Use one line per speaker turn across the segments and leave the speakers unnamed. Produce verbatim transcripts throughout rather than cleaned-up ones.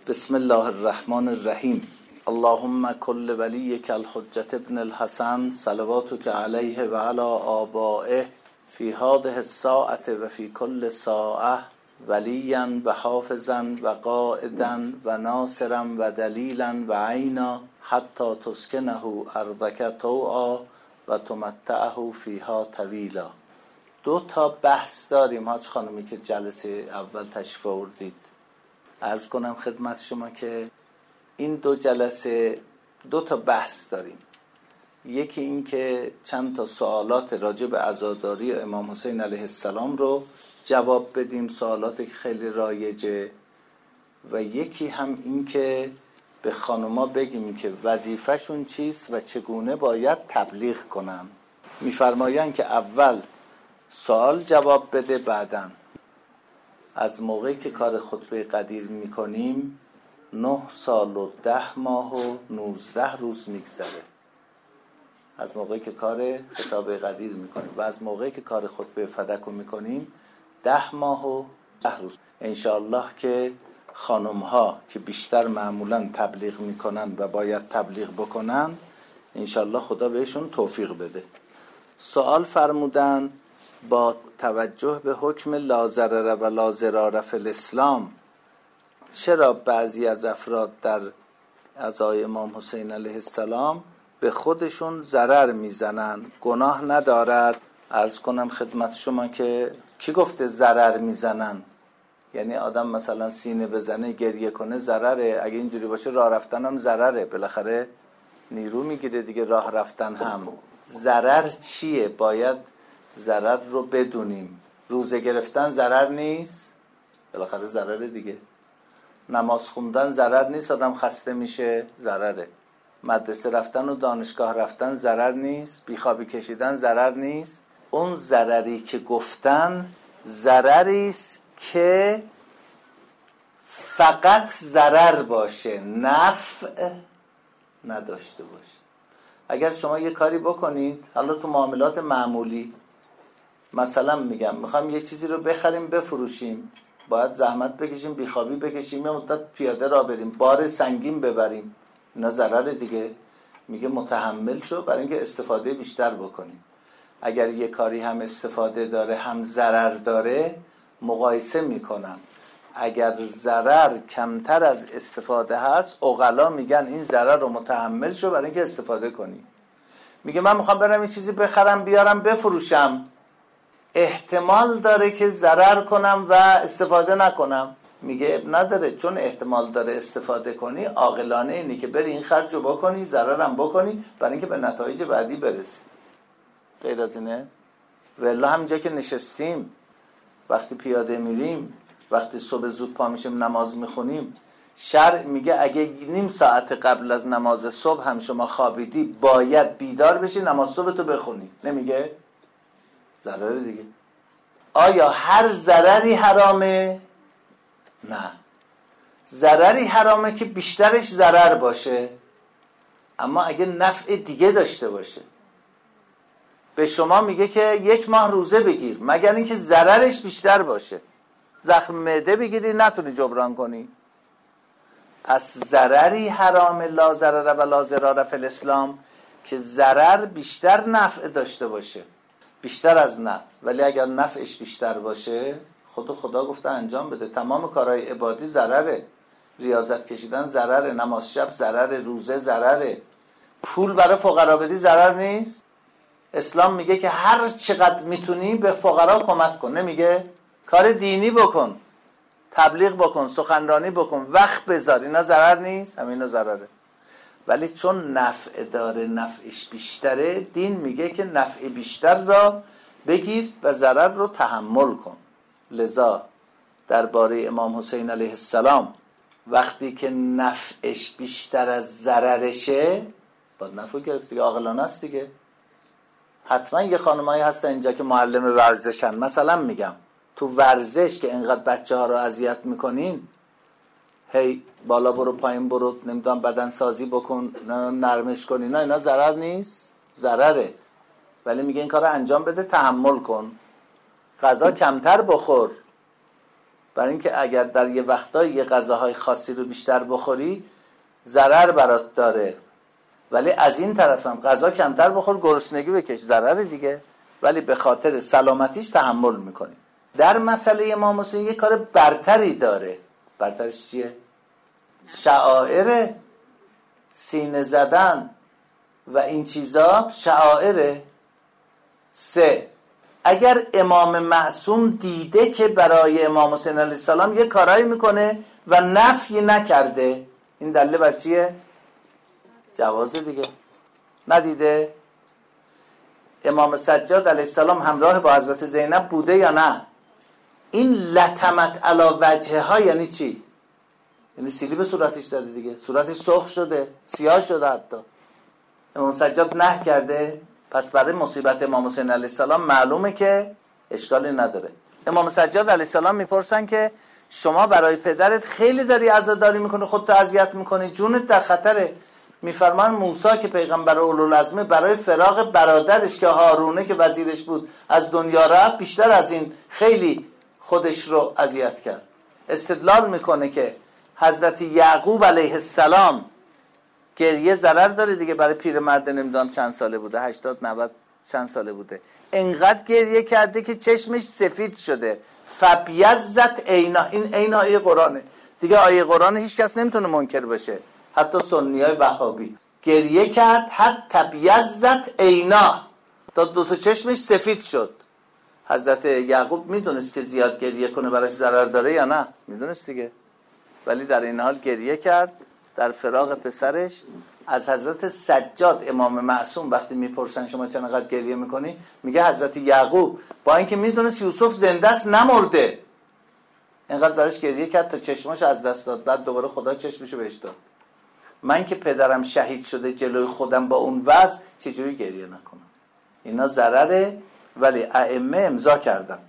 بسم الله الرحمن الرحیم. اللهم کل ولیک الحجة ابن الحسن صلواتک علیه و علی آبائه فی هذه الساعة و فی کل ساعة ولیا و حافظا و قائدا و ناصرا و دلیلا و عینا حتی تسکنه ارضک طوعا و تمتعه فیها طویلا. دو تا بحث داریم حاج خانمی که جلسه اول تشریف آوردید. عرض کنم خدمت شما که این دو جلسه دو تا بحث داریم. یکی این که چند تا سوالات راجع به عزاداری امام حسین علیه السلام رو جواب بدیم، سوالاتی که خیلی رایجه، و یکی هم این که به خانوما بگیم که وظیفه‌شون چیست و چگونه باید تبلیغ کنن. میفرمایند که اول سوال جواب بده، بعدن از موقعی که کار خطبه قدیر میکنیم نه سال و ده ماه و نوزده روز میگذره. از موقعی که کار خطابه قدیر میکنیم و از موقعی که کار خطبه فدک میکنیم ده ماه و ده روز. انشاءالله که خانم ها که بیشتر معمولا تبلیغ میکنن و باید تبلیغ بکنن، انشاءالله خدا بهشون توفیق بده. سوال فرمودن با توجه به حکم لا ضرر و لا ضرار فی الاسلام چرا بعضی از افراد در عزای امام حسین علیه السلام به خودشون ضرر میزنن؟ گناه ندارد؟ عرض کنم خدمت شما که کی گفته ضرر میزنن؟ یعنی آدم مثلا سینه بزنه گریه کنه ضرره؟ اگه اینجوری باشه راه رفتن هم ضرره، بالاخره نیرو میگیره دیگه راه رفتن هم. ضرر چیه؟ باید ضرر رو بدونیم. روزه گرفتن ضرر نیست؟ بالاخره ضرره دیگه. نماز خوندن ضرر نیست؟ آدم خسته میشه؟ ضرره. مدرسه رفتن و دانشگاه رفتن ضرر نیست؟ بیخوابی کشیدن ضرر نیست؟ اون ضرری که گفتن ضرری است که فقط ضرر باشه، نفع نداشته باشه. اگر شما یه کاری بکنید، حالا تو معاملات معمولی، مثلا میگم میخوام یه چیزی رو بخریم بفروشیم، باید زحمت بکشیم، بیخوابی بکشیم، یه مدت پیاده را بریم، بار سنگین ببریم، اینا ضرره دیگه. میگه متحمل شو برای اینکه استفاده بیشتر بکنیم. اگر یه کاری هم استفاده داره هم ضرر داره، مقایسه میکنم. اگر ضرر کمتر از استفاده هست، عقلا میگن این ضرر رو متحمل شو برای اینکه استفاده کنی. میگه من میخوام برم یه چیزی بخرم بیارم بفروشم، احتمال داره که ضرر کنم و استفاده نکنم. میگه اب نداره، چون احتمال داره استفاده کنی، عاقلانه اینه که بری این خرج رو بکنی، ضررم بکنی برای اینکه به نتایج بعدی برسی. غیر از اینه؟ والله همینجا که نشستیم، وقتی پیاده میریم، وقتی صبح زود پا میشیم نماز میخونیم، شرع میگه اگه نیم ساعت قبل از نماز صبح هم شما خوابیدی باید بیدار بشی نماز صبح تو بخونی. نمیگه؟ ضرر دیگه. آیا هر ضرری حرامه؟ نه. ضرری حرامه که بیشترش ضرر باشه، اما اگه نفع دیگه داشته باشه. به شما میگه که یک ماه روزه بگیر مگر اینکه ضررش بیشتر باشه. زخم معده بگیری نتونی جبران کنی. پس ضرری حرامه، لا ضرر و لا ضرار فی الاسلام، که ضرر بیشتر نفع داشته باشه، بیشتر از نفع. ولی اگر نفعش بیشتر باشه، خود خدا گفته انجام بده. تمام کارهای عبادی ضرره، ریاضت کشیدن ضرره، نماز شب ضرره، روزه ضرره، پول برای فقرا بدی ضرر نیست؟ اسلام میگه که هر چقدر میتونی به فقرا کمک کن. نمیگه؟ کار دینی بکن، تبلیغ بکن، سخنرانی بکن، وقت بذار، اینا ضرر نیست؟ همینا ضرره. ولی چون نفع داره، نفعش بیشتره، دین میگه که نفع بیشتر را بگیر و ضرر رو تحمل کن. لذا درباره امام حسین علیه السلام وقتی که نفعش بیشتر از ضررشه، باید نفع گرفت دیگه. عاقلانه است دیگه. حتما یه خانمایی هستن اینجا که معلم ورزشن، مثلا میگم تو ورزش که اینقدر بچه ها رو اذیت میکنین، هی بالا برو پایین برو، نمیدونم بدن سازی بکن، نرمش کن، اینا اینا ضرر نیست؟ ضرره. ولی میگه این کار رو انجام بده، تحمل کن، غذا کمتر بخور، برای اینکه اگر در یه وقتایی یه غذاهای خاصی رو بیشتر بخوری ضرر برات داره، ولی از این طرف هم غذا کمتر بخور گرسنگی بکش، ضرر دیگه، ولی به خاطر سلامتیش تحمل میکنی. در مسئله امام حسین یه کار برتری داره. برترش چیه؟ شعائر سینه زدن و این چیزا شعائره. سه، اگر امام معصوم دیده که برای امام حسین علیه السلام یه کارایی میکنه و نفی نکرده، این دلیل بر چیه؟ جوازه دیگه. ندیده؟ امام سجاد علیه السلام همراه با حضرت زینب بوده یا نه؟ این لطمت علی وجهه ها یعنی چی؟ یعنی سیلی به صورتش داره دیگه، صورتش سرخ شده، سیاه شده حتی. امام سجاد نه کرده، پس برای مصیبت امام حسین علیه السلام معلومه که اشکالی نداره. امام سجاد علیه السلام میپرسن که شما برای پدرت خیلی داری عزاداری میکنی، خودت اذیت میکنی، جونت در خطره. میفرمان موسی که پیغمبر اولوالعزمه برای فراق برادرش که هارونه که وزیرش بود از دنیا رفت، بیشتر از این خیلی خودش رو اذیت کرد. استدلال میکنه که حضرت یعقوب علیه السلام گریه ضرر داره دیگه، برای پیرمرد نمیدونم چند ساله بوده، هشتاد نود چند ساله بوده، انقدر گریه کرده که چشمش سفید شده. فبیضت عینا، این عین آیه قرآنه دیگه، آیه قرآن هیچ کس نمیتونه منکر بشه، حتی سنیای وهابی. گریه کرد حتی بیضت عینا، تا دو تا چشمش سفید شد. حضرت یعقوب میدونست که زیاد گریه کنه براش ضرر داره یا نه؟ میدونست دیگه، ولی در این حال گریه کرد در فراق پسرش. از حضرت سجاد امام معصوم وقتی میپرسن شما چقدر گریه میکنی، میگه حضرت یعقوب با اینکه میدونست یوسف زنده است نمرده، اینقدر براش گریه کرد تا چشماش از دست داد، بعد دوباره خدا چشمشو بهش داد. من که پدرم شهید شده جلوی خودم با اون وضع چجوری گریه نکنم؟ اینا ضرره، ولی ائمه امضا کردن.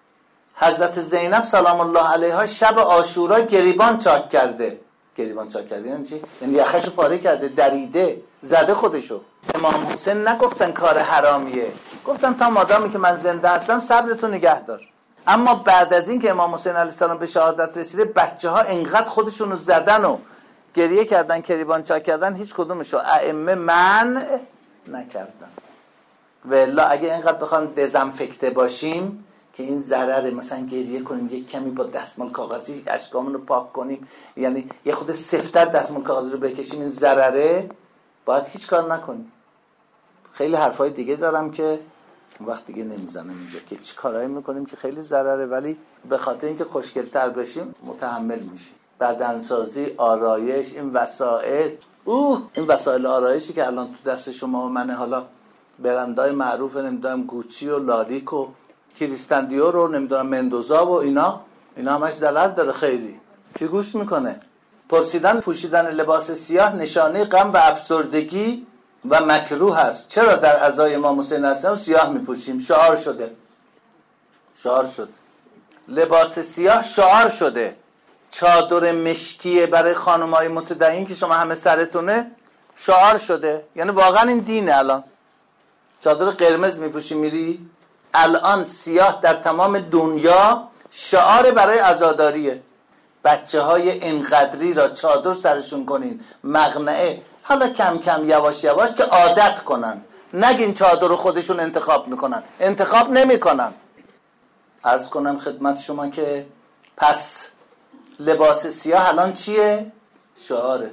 حضرت زینب سلام الله علیها شب عاشورا گریبان چاک کرده. گریبان چاک کرده یعنی چی؟ یعنی یخشو پاره کرده، دریده، زده خودشو. امام حسین نگفتن کار حرامیه، گفتن تا مادامی که من زنده هستم صبرتو نگه دار. اما بعد از این که امام حسین علیه السلام به شهادت رسیده، بچه ها انقدر خودشونو زدن و گریه کردن، گریبان چاک کردن، هیچ کدومشو ائمه منع نکردن. والا اگه اینقدر بخوام دزنفکته باشیم که این ضرره، مثلا گریه کنیم یک کمی با دستمال کاغذی اشکامون رو پاک کنیم، یعنی یه خود سفتر دستمال کاغذی رو بکشیم، این ضرره، باید هیچ کار نکنیم. خیلی حرفای دیگه دارم که وقت دیگه نمیزنم اینجا که چی کارایی میکنیم که خیلی ضرره، ولی به خاطر اینکه خوشگل‌تر بشیم متحمل میشیم. بدنسازی، آرایش، این وسایل، اوه این وسایل آرایشی که الان تو دست شما و منه، حالا برندهای معروف نمیدونم گوچی و لاریک و کریستن دیور و نمیدونم مندوزا و اینا، اینا همش دلالت داره. خیلی کی گوش میکنه؟ پرسیدن پوشیدن لباس سیاه نشانه غم و افسردگی و مکروه است، چرا در عزای امام حسین السلام سیاه میپوشیم؟ شعار شده، شعار شد، لباس سیاه شعار شده. چادر مشکیه برای خانمای متدین که شما همه سرتونه، شعار شده، یعنی واقعا این دینه. الان چادر قرمز میپوشی میری، الان سیاه در تمام دنیا شعار برای عزاداریه. بچه های انقدری را چادر سرشون کنین، مقنعه، حالا کم کم یواش یواش که عادت کنن، نگین چادر رو خودشون انتخاب میکنن، انتخاب نمیکنن. عرض کنم خدمت شما که پس لباس سیاه الان چیه؟ شعاره.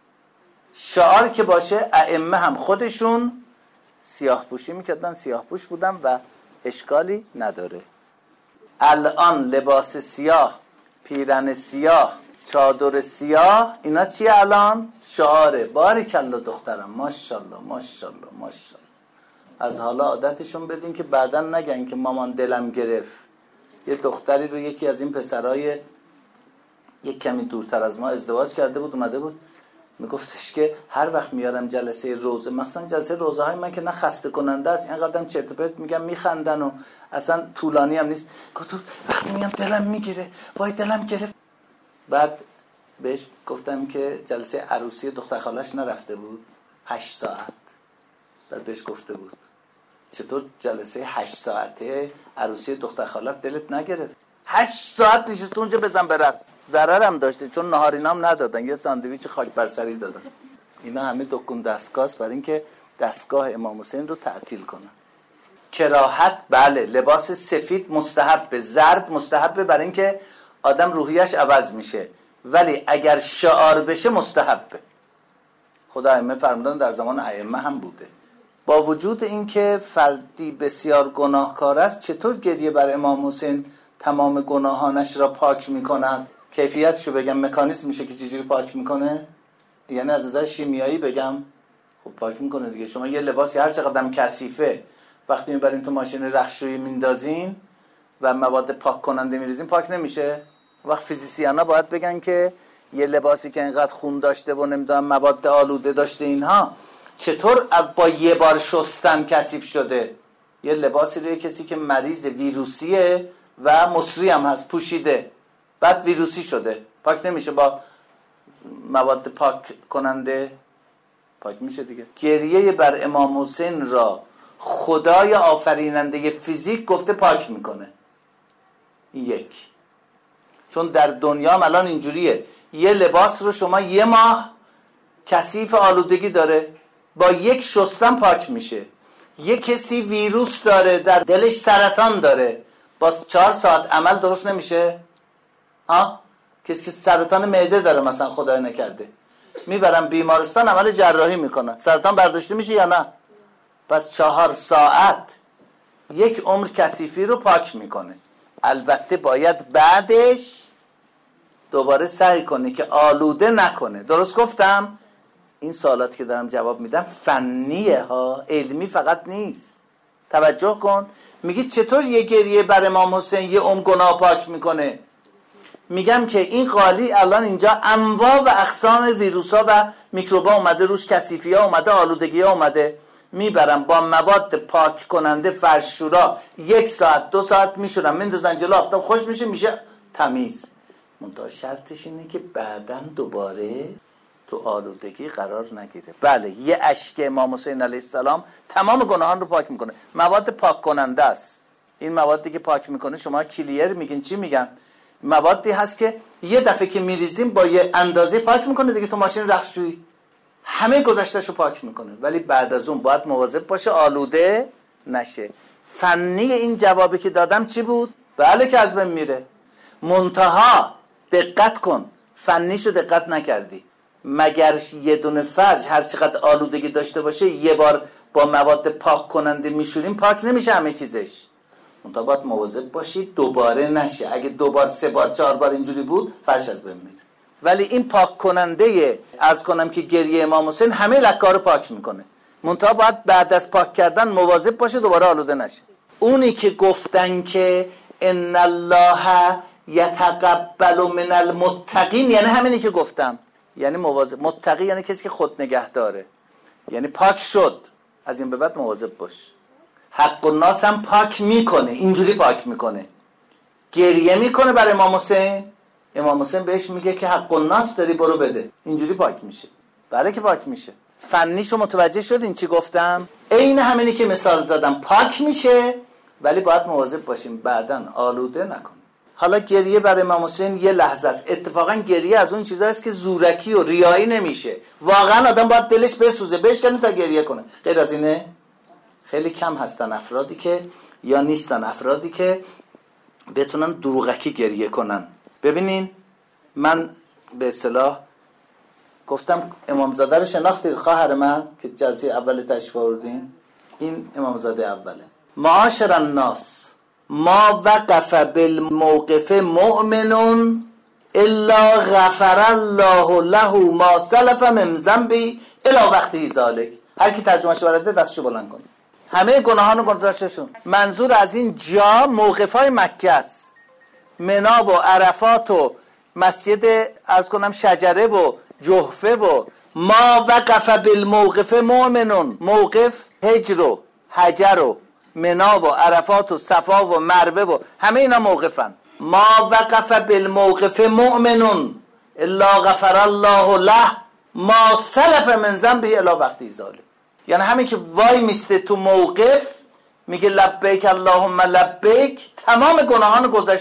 شعار که باشه، ائمه هم خودشون سیاه پوشی میکردن، سیاه پوش بودن و اشکالی نداره. الان لباس سیاه، پیرن سیاه، چادر سیاه، اینا چیه الان؟ شعاره. باریکالله دخترم، ماشاءالله ماشاءالله ماشاءالله. از حالا عادتشون بدین که بعداً نگن که مامان دلم گرفت. یه دختری رو یکی از این پسرای یک کمی دورتر از ما ازدواج کرده بود، اومده بود میگفتش که هر وقت میارم جلسه روزه، مثلا جلسه روزه های من که نه خسته کننده است، اینقدرم چرت و پرت میگم میخندن و اصلا طولانی هم نیست، گفت وقتی میگم دلم میگیره، وای دلم گرفت. بعد بهش گفتم که جلسه عروسی دختر خالش نرفته بود هشت ساعت. بعد بهش گفته بود چطور جلسه هشت ساعته عروسی دختر خالت دلت نگرفت؟ هشت ساعت نشسته اونجا بزن برقص. ضرر هم داشته چون نهارینام ندادن، یه ساندویچ خاک بر سری دادن. اینا همه دکون دستگاهست برای اینکه دستگاه امام حسین رو تعطیل کنن. کراهت بله، لباس سفید مستحبه، زرد مستحبه برای اینکه آدم روحیش عوض میشه، ولی اگر شعار بشه مستحبه. خدا ائمه فرمودن در زمان ائمه هم بوده. با وجود اینکه فردی بسیار گناهکار است، چطور گریه بر امام حسین تمام گناهانش را پاک میکنن؟ کیفیتشو بگم، مکانیزم میشه که چجوری پاک میکنه؟ یعنی از نظر شیمیایی بگم خب پاک میکنه دیگه. شما یه لباسی هر چقدرم کثیفه وقتی میبرین تو ماشین رختشویی میندازین و مواد پاک کننده میریزین پاک نمیشه. وقت فیزیسیانا باید بگن که یه لباسی که اینقدر خون داشته و نمیدونم مواد آلوده داشته اینها چطور با یه بار شستن کثیف شده. یه لباسی رو کسی که مریض ویروسیه و مصری هم هست پوشیده بعد ویروسی شده پاک نمیشه با مواد پاک کننده؟ پاک میشه دیگه. گریه بر امام حسین را خدای آفریننده فیزیک گفته پاک میکنه. یک، چون در دنیا هم الان اینجوریه، یه لباس رو شما یه ماه کثیف آلودگی داره با یک شستن پاک میشه. یه کسی ویروس داره در دلش سرطان داره با چهار ساعت عمل درست نمیشه؟ ها؟ کسی که سرطان معده داره مثلا خدای نکرده میبرن بیمارستان عمل جراحی میکنن، سرطان برداشته میشه یا نه؟ پس چهار ساعت یک عمر کثیفی رو پاک میکنه. البته باید بعدش دوباره سعی کنه که آلوده نکنه. درست گفتم؟ این سوالات که دارم جواب میدم فنیه ها، علمی فقط نیست. توجه کن. میگی چطور یه گریه بر امام حسین یه عمر گناه پاک میکنه؟ میگم که این قالی الان اینجا انواع و اقسام ویروس ها و میکروبا اومده روش، کثیفی ها اومده، آلودگی ها اومده، میبرن با مواد پاک کننده فرشورا یک ساعت دو ساعت میشورن میندازن جلو آفتاب خوش میشه میشه تمیز. منتها شرطش اینه که بعداً دوباره تو آلودگی قرار نگیره. بله یه اشک امام حسین علیه السلام تمام گناهان رو پاک میکنه. مواد پاک کننده است. این موادی که پاک میکنه شما کلیر میگین چی میگن؟ موادی هست که یه دفعه که میریزیم با یه اندازه پاک میکنه دیگه. تو ماشین رختشویی همه گذشتهشو پاک میکنه، ولی بعد از اون باید مواظب باشه آلوده نشه. فنی این جوابی که دادم چی بود؟ بله که از بین میره. منتها دقت کن، فنیشو دقت نکردی. مگر یه دونه فرج هر چقدر آلودگی داشته باشه یه بار با مواد پاک کننده میشوریم پاک نمیشه همه چیزش. منتها باید مواظب باشید دوباره نشه. اگه دو بار سه بار چهار بار اینجوری بود فرش از بین میره. ولی این پاک کننده از کنم که گریه امام حسین همه لکه رو پاک میکنه. منتها باید بعد از پاک کردن مواظب باشه دوباره آلوده نشه. اونی که گفتن که ان الله یتقبل من المتقین یعنی همینی که گفتم، یعنی مواظب. متقی یعنی کسی که خود نگه داره، یعنی پاک شد از این به بعد مواظب باش. حق الناس هم پاک میکنه، اینجوری پاک میکنه. گریه میکنه برای امام حسین، امام حسین بهش میگه که حق الناس داری برو بده، اینجوری پاک میشه. بله که پاک میشه. فنیشو متوجه شدین چی گفتم؟ عین همینی که مثال زدم، پاک میشه ولی باید مواظب باشیم بعداً آلوده نکنیم. حالا گریه برای امام حسین یه لحظه است. اتفاقا گریه از اون چیزاست که زورکی و ریایی نمیشه. واقعا آدم باید دلش بسوزه بشکنه تا گریه کنه. غیر از اینه خیلی کم هستن افرادی که یا نیستن افرادی که بتونن دروغکی گریه کنن. ببینین من به اصطلاح گفتم امامزاده رو شناختید خواهر من که جلسه اول تشریف آوردین؟ این امامزاده اوله. معاشر الناس ما وقف بالموقف مؤمن الا غفر الله له ما سلف من ذنبی الی وقته ذلک. هر کی ترجمهش بلده دستشو بلند کنه. همه گناهان و گناهانشون. منظور از این جا موقفای مکه است. منا و عرفات و مسجد از کنم شجره و جحفه و ما وقف بالموقف مؤمنون. موقف هجر و حجر و منا و عرفات و صفا و مروه و همه اینا موقفن. ما وقف بالموقف مؤمنون الا غفر الله له ما سلف من ذنبه الی وقته ذلک. یعنی همین که وای میسته تو موقف میگه لبیک اللهم لبیک، تمام گناهان گذشتهش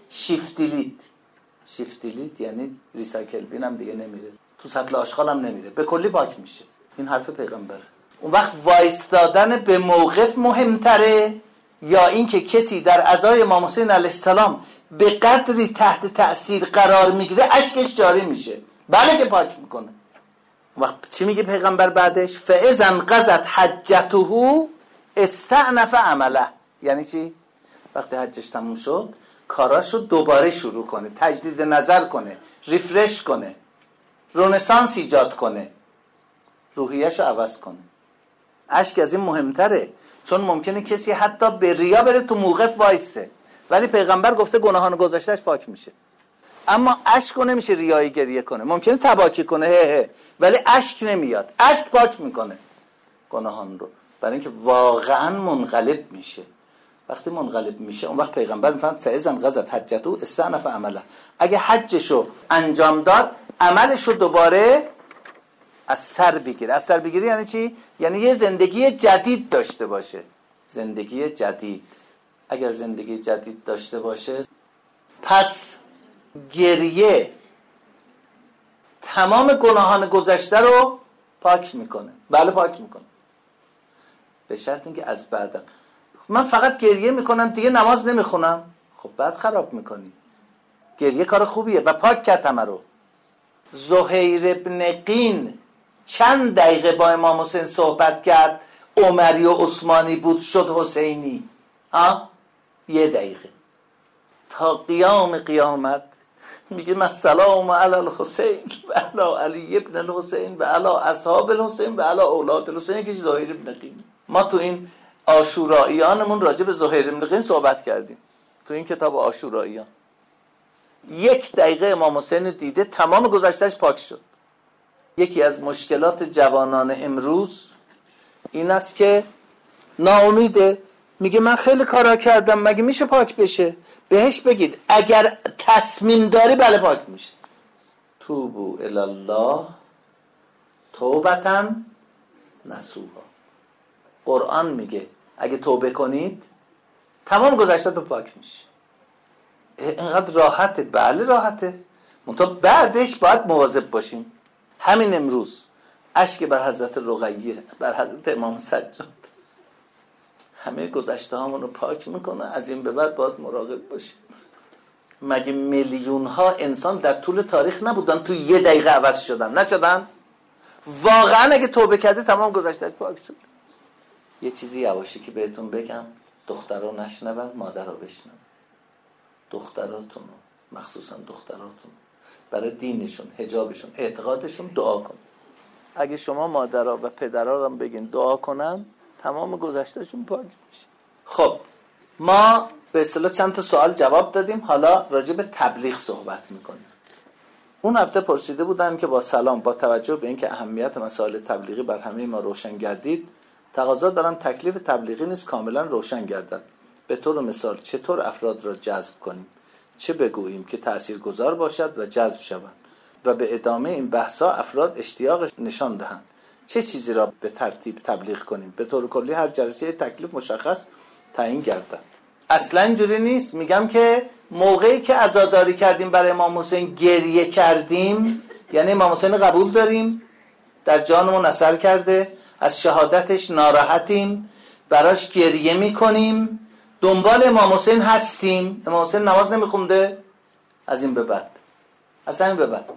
شیفتیلیت. شیفتیلیت یعنی ریسایکل بین هم دیگه نمیره، تو سطل آشغال هم نمیره، به کلی پاک میشه. این حرف پیغمبره. اون وقت وایستادن به موقف مهمتره یا این که کسی در عزای امام حسین علیه السلام به قدری تحت تأثیر قرار میگیره اشکش جاری میشه؟ بله که پاک میکنه. اون وقت چی میگه پیغمبر بعدش؟ فاذا انقضت حجته استأنف عمله. یعنی چی؟ وقتی حجش تموم شد کاراشو دوباره شروع کنه، تجدید نظر کنه، ریفرش کنه، رنسانس ایجاد کنه، روحیه‌شو عوض کنه. اشک از این مهمتره، چون ممکنه کسی حتی به ریا بره تو موقف وایسته، ولی پیغمبر گفته گناهان گذشتهش پاک میشه. اما اشک نمیشه ریایی گریه کنه، ممکنه تباکی کنه هه هه، ولی اشک نمیاد. اشک پاک میکنه گناهان رو، برای اینکه واقعا منقلب میشه. وقتی منقلب میشه اون وقت پیغمبر میفهمد فاذا انقضت حجته استأنف عمله. اگه حجشو انجام داد عملشو دوباره از سر بگیره. از سر بگیره یعنی چی؟ یعنی یه زندگی جدید داشته باشه. زندگی جدید. اگر زندگی جدید داشته باشه پس گریه تمام گناهان گذشته رو پاک میکنه. بله پاک میکنه، به شرط اینکه از بعد من فقط گریه میکنم دیگه نماز نمیخونم، خب بعد خراب میکنی. گریه کار خوبیه و پاک کرد همه رو. زهیر ابن قین چند دقیقه با امام حسین صحبت کرد، عمری و عثمانی بود شد حسینی؟ ها؟ یه دقیقه. تا قیام قیامت میگه من سلام علی الحسین و علی علی ابن الحسین و علی اصحاب الحسین و علی اولاد الحسین. که زهیر ابن قین. ما تو این عاشوراییانمون راجع به زهیر ابن قین صحبت کردیم، تو این کتاب عاشوراییان. یک دقیقه امام حسین دیده تمام گذشتهش پاک شد. یکی از مشکلات جوانان امروز این است که ناامیده، میگه من خیلی کارا کردم مگه میشه پاک بشه؟ بهش بگید اگر تصمیم داری بله پاک میشه. توبو الی الله توبةً نصوحا. قرآن میگه اگه توبه کنید تمام گذشته تو پاک میشه. اینقدر راحته؟ بله راحته، منتها بعدش باید مواظب باشیم. همین امروز اشک بر حضرت رقیه، بر حضرت امام سجاد، همه گذشته هامون رو پاک میکنه. از این به بعد باید مراقب باشیم. مگه میلیون ها انسان در طول تاریخ نبودن تو یه دقیقه عوض شدن؟ نشدن؟ واقعا اگه توبه کرده تمام گذشتهش پاک شد. یه چیزی یواشی که بهتون بگم، دخترها نشنون، مادرها بشنون. دختراتون مخصوصا دختراتون برای دینشون، حجابشون، اعتقادشون دعا کن. اگه شما مادرها و پدرها رو بگین دعا کنن تمام گذشتهشون پاک میشه. خب ما به اصطلاح چند تا سوال جواب دادیم، حالا راجع به تبلیغ صحبت میکنیم. اون هفته پرسیده بودم که با سلام، با توجه به اینکه اهمیت مسائل تبلیغی بر همه ما روشن گردید، تقاضا دارم تکلیف تبلیغی نیز کاملا روشن گردد. به طور مثال چطور افراد را جذب کنیم، چه بگوییم که تاثیرگذار باشد و جذب شوند و به ادامه این بحثا افراد اشتیاق نشان دهند، چه چیزی را به ترتیب تبلیغ کنیم. به طور کلی هر جلسه تکلیف مشخص تعیین گردد. اصلا اینجوری نیست. میگم که موقعی که عزاداری کردیم برای امام حسین گریه کردیم، یعنی امام حسین قبول داریم، در جانمون اثر کرده، از شهادتش ناراحتیم، براش گریه میکنیم، دنبال امام حسین هستیم. امام حسین نماز نمیخونده؟ از این به بعد، از این به بعد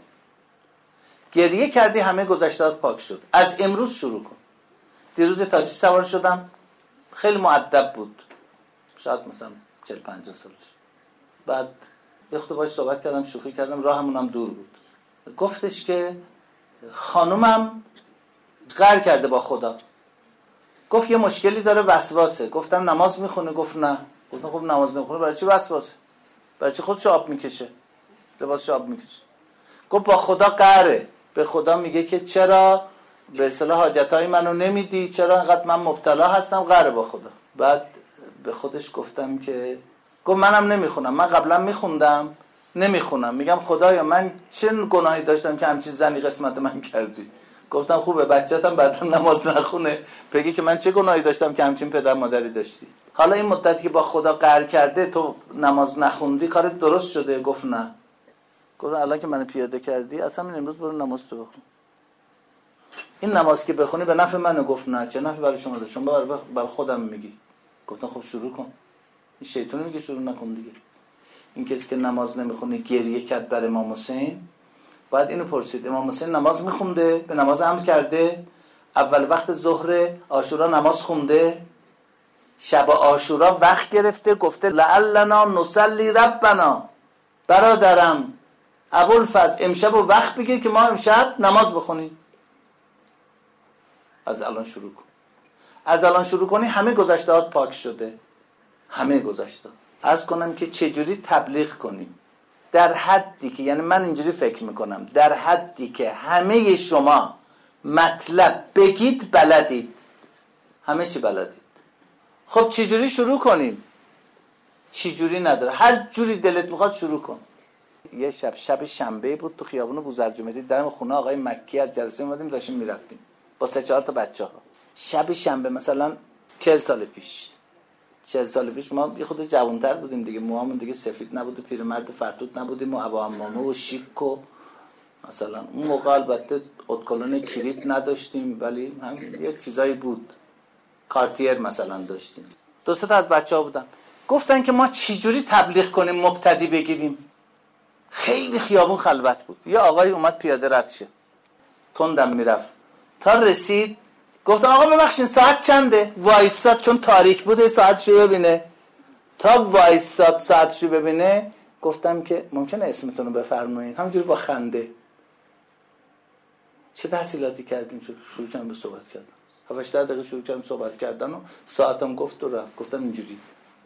گریه کردی همه گذشتهات پاک شد. از امروز شروع کن. دیروز تاکسی سوار شدم، خیلی مؤدب بود، شاید مثلا چهل پنجاه سالش. بعد یه خود باش صحبت کردم، شوخی کردم، راهمونم دور بود. گفتش که خانومم قهر کرده با خدا. گفت یه مشکلی داره، وسواسه. گفتم نماز میخونه؟ گفت نه. گفتم خب نماز نمیخونه برای چی وسواسه؟ برای چی خودش آب میکشه، لباسش آب میکشه؟ گفت با خدا قهره، به خدا میگه که چرا به اصطلاح حاجتای منو نمیدی، چرا انقدر من مبتلا هستم، قهره با خدا. بعد به خودش گفتم که گفت منم نمیخونم، من قبلا میخوندم نمیخونم، میگم خدایا من چه گناهی داشتم که همچین زنی قسمت من کردی. گفتم خوبه بچه‌تم بعدا نماز نخونه بگی که من چه گناهی داشتم که همچین پدر مادری داشتی. حالا این مدتی که با خدا قهر کرده تو نماز نخوندی کارت درست شده؟ گفت نه. گفت الان که منو پیاده کردی اصلا من امروز برو نماز تو بخون. این نماز که بخونی به نفع منه. گفت نه. چه نفعی برای شما داره؟ شما برای بر خودم میگی. گفتم خب شروع کن. این شیطان میگه شروع نکن دیگه. این کسی که نماز نمیخونه گریه کرد برای امام حسین، باید اینو پرسید امام حسین نماز میخونده؟ به نماز امر کرده؟ اول وقت ظهر عاشورا نماز خونده؟ شب عاشورا وقت گرفته گفته لعلنا نصلی ربنا، برادرم ابوالفضل امشب وقت بگیر که ما امشب نماز بخونیم. از الان شروع کن. از الان شروع کنی همه گذشتهات پاک شده. همه گذشته. عرض کنم که چجوری تبلیغ کنیم در حدی که، یعنی من اینجوری فکر میکنم، در حدی که همه شما مطلب بگید بلدید، همه چی بلدید. خب چجوری شروع کنیم؟ چجوری نداره، هر جوری دلت میخواد شروع کن. یه شب شب شنبه بود تو خیابون بوزرجمهری در خونه آقای مکی از جلسه اومدیم داشتیم میرفتیم با سه چهار تا بچه‌ها. شب شنبه مثلا چهل سال پیش چهل سال پیش ما یه خود جوان‌تر بودیم دیگه، موهامون دیگه سفید نبود و پیرمرد فرتوت نبودیم و عبا عمامه و شیک و مثلا اون موقع البته ادکلون کریت نداشتیم ولی هم یه چیزایی بود، کارتیر مثلا داشتیم. دو سه تا از بچه‌ها بودن گفتن که ما چجوری تبلیغ کنیم مبتدی بگیریم. خیلی خیابون خلوت بود. یه آقای اومد پیاده رد شه، تندم میرفت تا رسید گفت آقا ببخشید ساعت چنده؟ وایستاد چون تاریک بود ساعتشو ببینه. تا وایستاد ساعتشو ببینه گفتم که ممکنه اسمتون رو بفرمایید؟ همونجوری با خنده چه تحصیلاتی کردیم؟ شروع کردم به صحبت کردن. هفتش دقیقه شروع کردم صحبت کردن و ساعتم گفت و رفت. گفتم اینجوری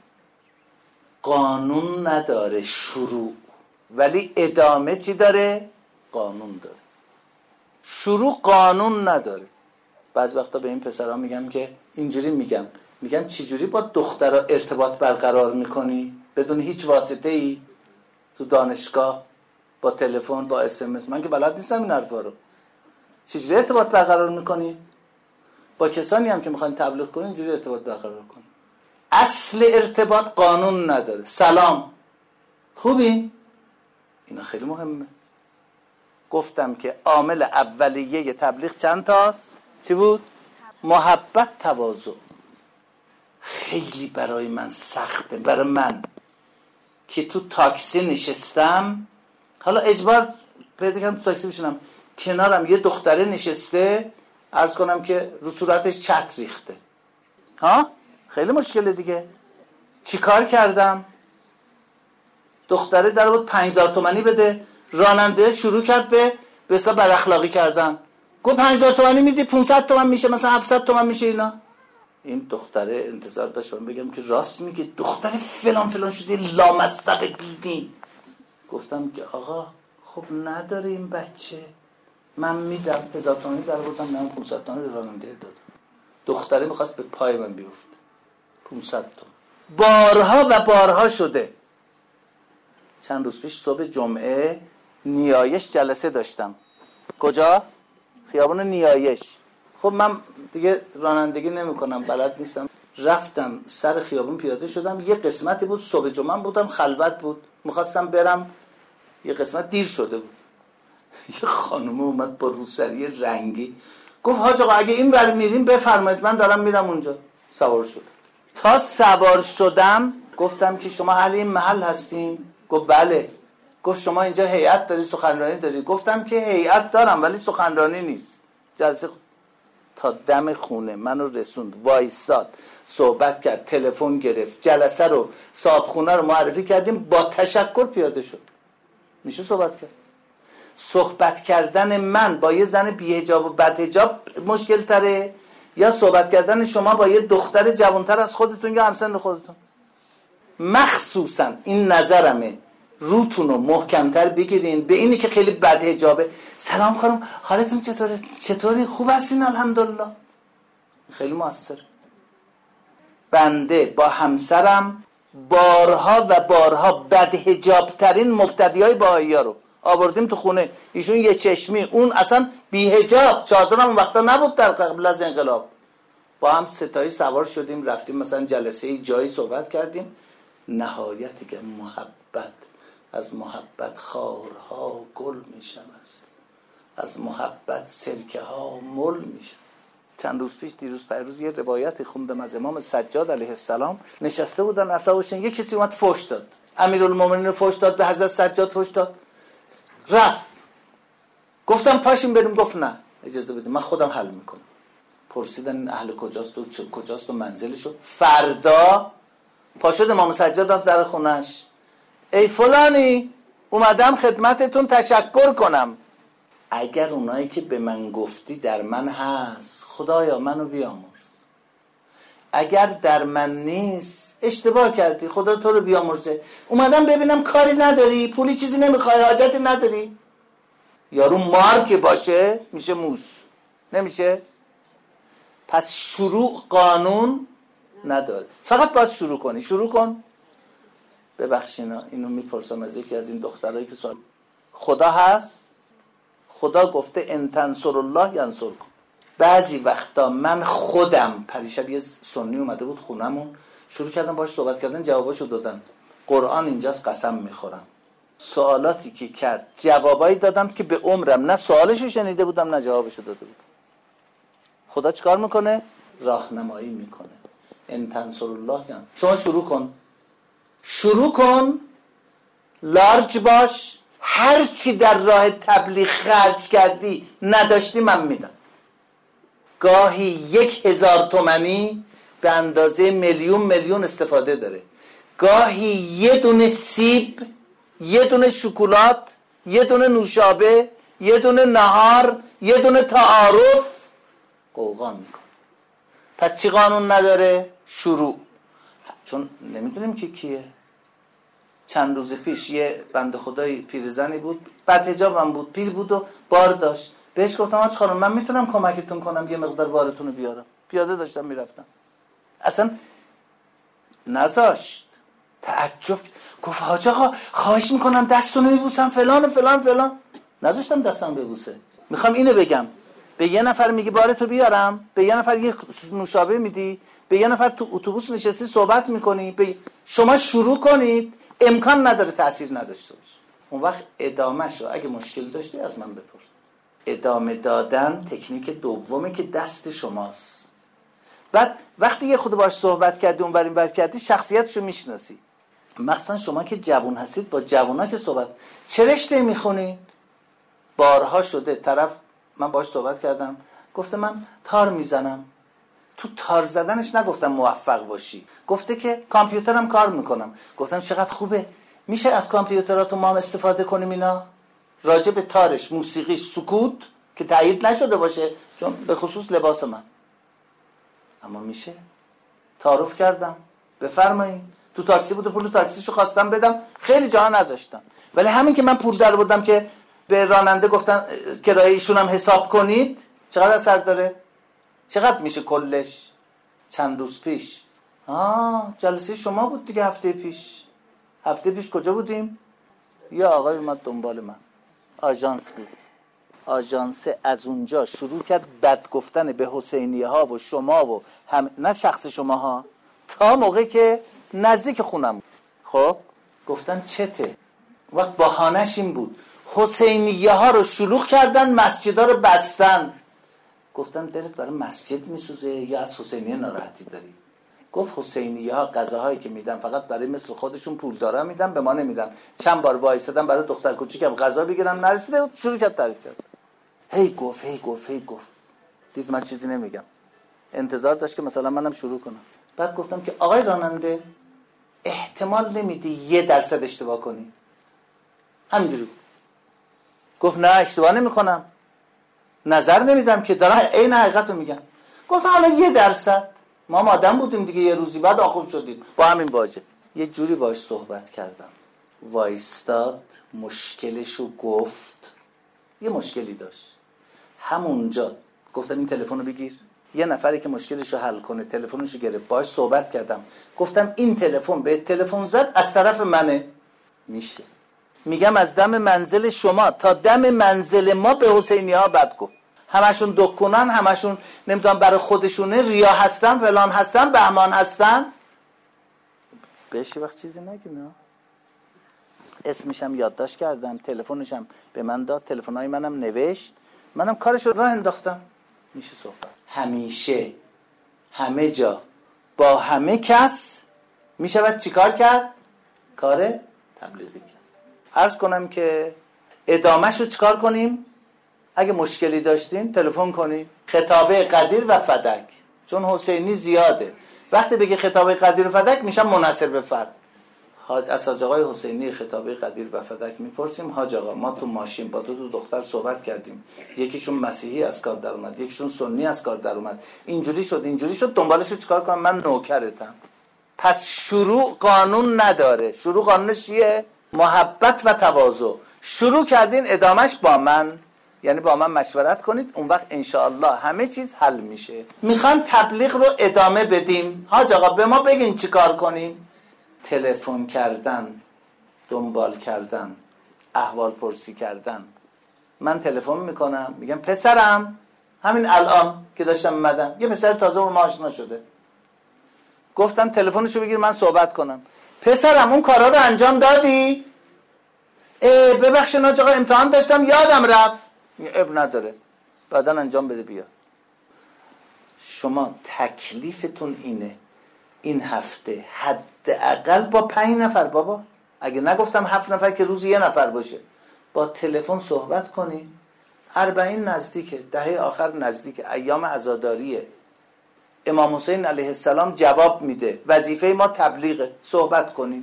قانون نداره شروع، ولی ادامه چی داره؟ قانون داره. شروع قانون نداره. بعض وقتا به این پسرها میگم که اینجوری میگم میگم چی جوری با دخترها ارتباط برقرار میکنی بدون هیچ واسطه ای؟ تو دانشگاه با تلفن با اس ام اس، من که بلد نیستم این حرفا رو. چی جوری ارتباط برقرار میکنی؟ با کسانی هم که میخوان تبلیغ کنی اینجوری ارتباط برقرار کن. اصل ارتباط قانون نداره. سلام خوبی؟ اینا خیلی مهمه. گفتم که عامل اولیه تبلیغ چند تاست؟ چی بود؟ محبت، تواضع. خیلی برای من سخته، برای من که تو تاکسی نشستم، حالا اجبار پیدا کردم تو تاکسی بشینم، کنارم یه دختره نشسته، عرض کنم که رو صورتش چت ریخته. ها؟ خیلی مشکله دیگه. چی کار کردم؟ دختره در بود پنج هزار تومانی بده. راننده شروع کرد به به اصطلاح بد اخلاقی کردن. گفت پنج هزار تومانی میدی پانصد تومن میشه، مثلا هفتصد تومن میشه. اینا این دختره انتظار داشت من بگم که راست میگه، دختره فلان فلان شده لامصب بیدین. گفتم که آقا خب نداره این بچه، من میدم هزار تومانی در بودم، من پانصد تومانی راننده دادم. دختره میخواست به پای من بیفته. پانصد تومن بارها و بارها شده. چند روز پیش صبح جمعه نیایش جلسه داشتم. کجا؟ خیابون نیایش. خب من دیگه رانندگی نمی کنم، بلد نیستم. رفتم سر خیابون پیاده شدم. یه قسمتی بود صبح جمعه بودم، خلوت بود، میخواستم برم. یه قسمت دیر شده بود. یه خانومه اومد با روسری رنگی گفت حاج آقا اگه این ور میریم بفرمایید، من دارم میرم اونجا. سوار شدم. تا سوار شدم گفتم که شما اهل این محل هستین؟ گفت بله. گفت شما اینجا هیئت داری، سخنرانی داری؟ گفتم که هیئت دارم ولی سخنرانی نیست. جلسه تا دم خونه منو رسوند، وایساد، صحبت کرد، تلفن گرفت، جلسه رو صاحب خونه رو معرفی کردیم، با تشکر پیاده شد. میشه صحبت کرد. صحبت کردن من با یه زن بی‌حجاب و بدحجاب مشکل تره یا صحبت کردن شما با یه دختر جوانتر از خودتون یا همسن خودتون؟ مخصوصا این نظرمه، روتونو محکمتر بگیرین به اینی که خیلی بدحجابه. سلام خانم حالتون چطوره؟ چطوری؟ خوب هستین؟ الحمدلله. خیلی موثر. بنده با همسرم بارها و بارها بدحجاب ترین مبتدیای بهائی‌ها رو آوردیم تو خونه. ایشون یه چشمی، اون اصلا بی‌حجاب، چادرم اون وقتا نبود در قبل از انقلاب. با هم ستایی سوار شدیم رفتیم مثلا جلسه جایی صحبت کردیم. نهایتی که محبت، از محبت خارها گل می شود، از محبت سرکه ها مل می شود. چند روز پیش دیروز پیروز یه روایتی خوندم از امام سجاد علیه السلام. نشسته بودن اصحابشون، یه کسی اومد فحش داد، امیرالمومنین رو فحش داد، به حضرت سجاد فحش داد. رفت گفتم پاشیم بریم، گفت نه اجازه بده من خودم حل میکنم. پرسیدن این اهل کجاست و کجاست و منزلشو. فردا پاشد امام سجاد رفت در خونش، ای فلانی اومدم خدمتتون تشکر کنم. اگر اونایی که به من گفتی در من هست، خدایا منو بیامرز. اگر در من نیست اشتباه کردی، خدا تو رو بیامرزه. اومدم ببینم کاری نداری، پولی چیزی نمیخوای، حاجتی نداری. یارو مار که باشه میشه موش، نمیشه. پس شروع قانون نداره، فقط باید شروع کنی. شروع کن. ببخشینا اینو میپرسم از یکی از این دخترایی که سوال، خدا هست؟ خدا گفته ان تنصر الله ینصرکم. بعضی وقتا من خودم، پریشب یه سنی اومده بود خونمون، شروع کردم باهاش صحبت کردن، جواباشو دادن. قرآن اینجاست قسم میخورم، سوالاتی که کرد جوابایی دادم که به عمرم نه سوالشو شنیده بودم نه جوابشو داده بودم. خدا چیکار میکنه؟ راهنمایی میکنه. ان تنصر الله یعنی شما شروع کن، شروع کن، لارج باش. هر چی در راه تبلیغ خرج کردی نداشتی من میدم. گاهی یک هزار تومنی به اندازه میلیون میلیون استفاده داره. گاهی یه دونه سیب، یه دونه شکلات، یه دونه نوشابه، یه دونه نهار، یه دونه تعارف قوقا میکن. پس چی قانون نداره؟ شروع. چون نمیدونیم که کیه. چند روز پیش یه بنده خدای پیرزنی بود، بعد حجاب هم بود، پیز بود و بار داشت. بهش گفتم آج خانم من میتونم کمکتون کنم یه مقدار بارتون رو بیارم. پیاده داشتم میرفتم. اصلا نذاشت. تعجب گفت حاج آقا خواهش میکنم دستونو میبوسم فلان و فلان فلان. نذاشتم دستم ببوسه. میخوام اینو بگم، به یه نفر میگی بارتو بیارم، به یه نفر یه نوشابه میدی، به یه نفر تو اتوبوس نشستی صحبت میکنی. به شما شروع کنید، امکان نداره تأثیر نداشته باشه. اون وقت ادامه شو اگه مشکل داشتی از من بپرس. ادامه دادن تکنیک دومه که دست شماست. بعد وقتی یه خود باش صحبت کردی اون بریم بر کردی شخصیتشو میشناسی. مثلا شما که جوان هستید با جوانا که صحبت، چه رشته میخونی؟ بارها شده طرف من باش صحبت کردم گفته من تار میزنم. تو تار زدنش نگفتم موفق باشی، گفته که کامپیوترم کار میکنم. گفتم چقدر خوبه، میشه از کامپیوتراتو ما هم استفاده کنیم اینا؟ راجع به تارش، موسیقیش سکوت که تایید نشده باشه، چون به خصوص لباس من، اما میشه. تعارف کردم بفرمایید. تو تاکسی بود و پول تاکسیشو خواستم بدم، خیلی جاها نذاشتم، ولی همین که من پول در بردم که به راننده گفتن کرایه ایشون هم حساب کنید، چقدر اثر داره؟ چقدر میشه کلش؟ چند روز پیش آه جلسه شما بود دیگه، هفته پیش. هفته پیش کجا بودیم؟ یا آقای اومد دنبال من، آژانس بود. آژانس از اونجا شروع کرد بد گفتن به حسینیه ها و شما و هم، نه شخص شما ها، تا موقع که نزدیک خونم. خب گفتم چته؟ وقت بهانش این بود حسینیه ها رو شلوغ کردن، مسجد ها رو بستن. گفتم دلت برای مسجد میسوزه یا از حسینیه ناراحتی داری؟ گفت حسینیه ها غذاهایی که میدن فقط برای مثل خودشون پول دارا میدن، به ما نمیدن. چند بار وایسادم برای دختر کوچیکم غذا بگیرم نرسیده، شروع کرد تعریف کرد. هی گفت هی گفت هی گفت دید من چیزی نمیگم، انتظار داشت که مثلا منم شروع کنم. بعد گفتم که آقای راننده احتمال نمیدی یه درصد اشتباه کنی؟ همینجوری گفت نه اشتباه نمیکنم، نظر نمیدم که دارم عین حقیقت رو میگم. گفتم حالا یه درصد، ما هم آدم بودیم دیگه، یه روزی بعد آخون شدیم با همین واژه. یه جوری باش صحبت کردم، وایستاد، مشکلشو گفت. یه مشکلی داشت همونجا، گفتم این تلفن رو بگیر. یه نفری که مشکلشو حل کنه تلفنشو گرفت، باش صحبت کردم، گفتم این تلفن به تلفن زد از طرف منه. میشه میگم از دم منزل شما تا دم منزل ما به حسینی ها بد گفت. همشون دکونن، همشون نمیدونم برای خودشونه، ریا هستن، فلان هستن، بهمان هستن. بهش وقت چیزی نگیم. اسمشم یادداشت کردم، تلفنشم به من داد، تلفن‌های منم نوشت، منم کارشو راه انداختم. میشه صحبت. همیشه همه جا با همه کس میشود چیکار کرد؟ کار تبلیغی کرد. عرض کنم که ادامهشو چیکار کنیم؟ اگه مشکلی داشتین تلفن کنیم. خطابه قدیر و فدک، چون حسینی زیاده، وقتی بگه خطابه قدیر و فدک میشن منحصر به فرد. از حاج آقای حسینی خطابه قدیر و فدک میپرسیم، حاج آقا ما تو ماشین با دو تا دختر صحبت کردیم، یکیشون مسیحی از کار در اومد، یکیشون سنی از کار در اومد، اینجوری شد اینجوری شد، دنبالشو چیکار کنم؟ من نوکرتم. پس شروع قانون نداره. شروع قانونش چیه؟ محبت و تواضع. شروع کردین، ادامش با من، یعنی با من مشورت کنید، اون وقت انشاءالله همه چیز حل میشه. میخوام تبلیغ رو ادامه بدیم، حاج آقا به ما بگین چی کار کنیم؟ تلفن کردن، دنبال کردن، احوال پرسی کردن. من تلفن میکنم میگم پسرم، همین الان که داشتم اومدم یه پسر تازه با ما آشنا شده، گفتم تلفنشو بگیر من صحبت کنم. پسرم اون کارا رو انجام دادی؟ ببخشید حاج آقا امتحان داشتم یادم رفت. اب نداره، بعدا انجام بده بیا. شما تکلیفتون اینه این هفته حداقل با پنج نفر، بابا اگه نگفتم هفت نفر که روزی یه نفر باشه، با تلفن صحبت کنی. اربعین نزدیکه، دهه آخر نزدیکه، ایام عزاداریه. امام حسین علیه السلام جواب میده، وظیفه ما تبلیغه، صحبت کنیم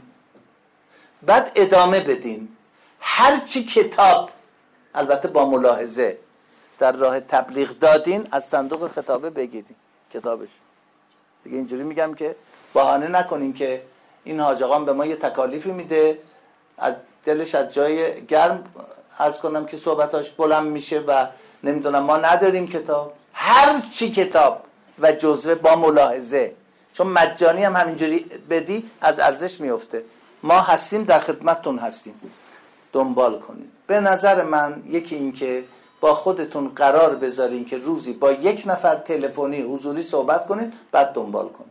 بعد ادامه بدیم. هرچی کتاب البته با ملاحظه در راه تبلیغ دادین از صندوق خطابه بگیرین کتابش. دیگه اینجوری میگم که بهانه نکنین که این حاج آقا به ما یه تکالیفی میده، از دلش از جای گرم عرض کنم که صحبتاش بلند میشه و نمیدونم ما نداریم کتاب. هر چی کتاب و جزوه با ملاحظه، چون مجانی هم همینجوری بدی از ارزش میفته. ما هستیم، در خدمتتون هستیم، دنبال کنید. به نظر من یکی این که با خودتون قرار بذارین که روزی با یک نفر تلفنی حضوری صحبت کنید بعد دنبال کنید.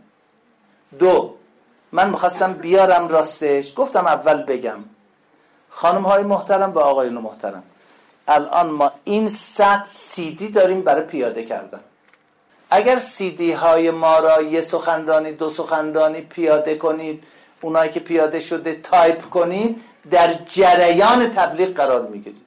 دو، من میخواستم بیارم راستش، گفتم اول بگم خانم های محترم و آقایون محترم، الان ما این صد سی دی داریم برای پیاده کردن. اگر سی دی های ما را یه سخنرانی دو سخنرانی پیاده کنید، اونایی که پیاده شده تایپ کنید، در جریان تبلیغ قرار میگیرید.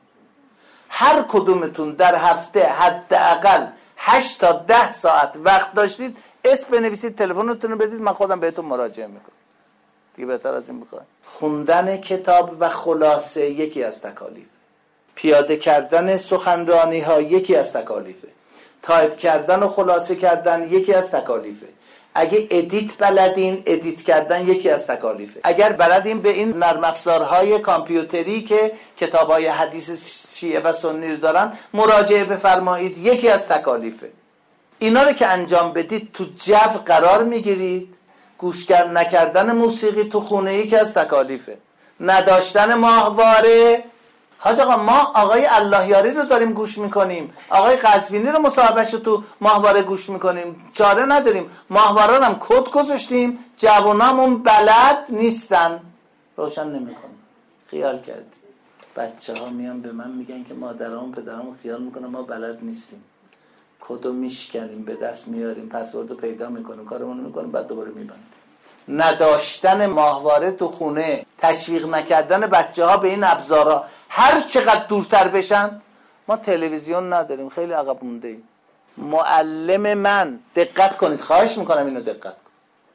هر کدومتون در هفته حداقل هشت تا ده ساعت وقت داشتید، اسم بنویسید، تلفنتون رو بدید، من خودم بهتون مراجعه میکنم. دیگه بهتر از این بخواید. خوندن کتاب و خلاصه یکی از تکالیف، پیاده کردن سخنرانی ها یکی از تکالیفه، تایپ کردن و خلاصه کردن یکی از تکالیفه. اگه ادیت بلدین، ادیت کردن یکی از تکالیفه. اگر بلدین به این نرم افزارهای کامپیوتری که کتابای حدیث شیعه و سنی رو دارن مراجعه بفرمایید، یکی از تکالیفه. اینا رو که انجام بدید تو جو قرار میگیرید. گوش نکردن موسیقی تو خونه یکی از تکالیفه. نداشتن ماهواره. حاج آقا ما آقای الله یاری رو داریم گوش میکنیم، آقای قزوینی رو مصاحبهش رو تو ماهواره گوش میکنیم، چاره نداریم. ماهواره هم کد گذاشتیم، جوانامون بلد نیستن، روشن نمیکنیم. خیال کردیم بچه ها میان به من میگن که مادرام پدرام خیال میکنن ما بلد نیستیم، کدو میشکنیم به دست میاریم، پسورد رو پیدا میکنیم، کارمون میکنیم، بعد دوباره میبندیم. نداشتن ماهواره تو خونه، تشویق نکردن بچه ها به این ابزارها، هر چقدر دورتر بشن. ما تلویزیون نداریم، خیلی عقب مونده ایم. معلم من، دقت کنید خواهش میکنم اینو دقت کن،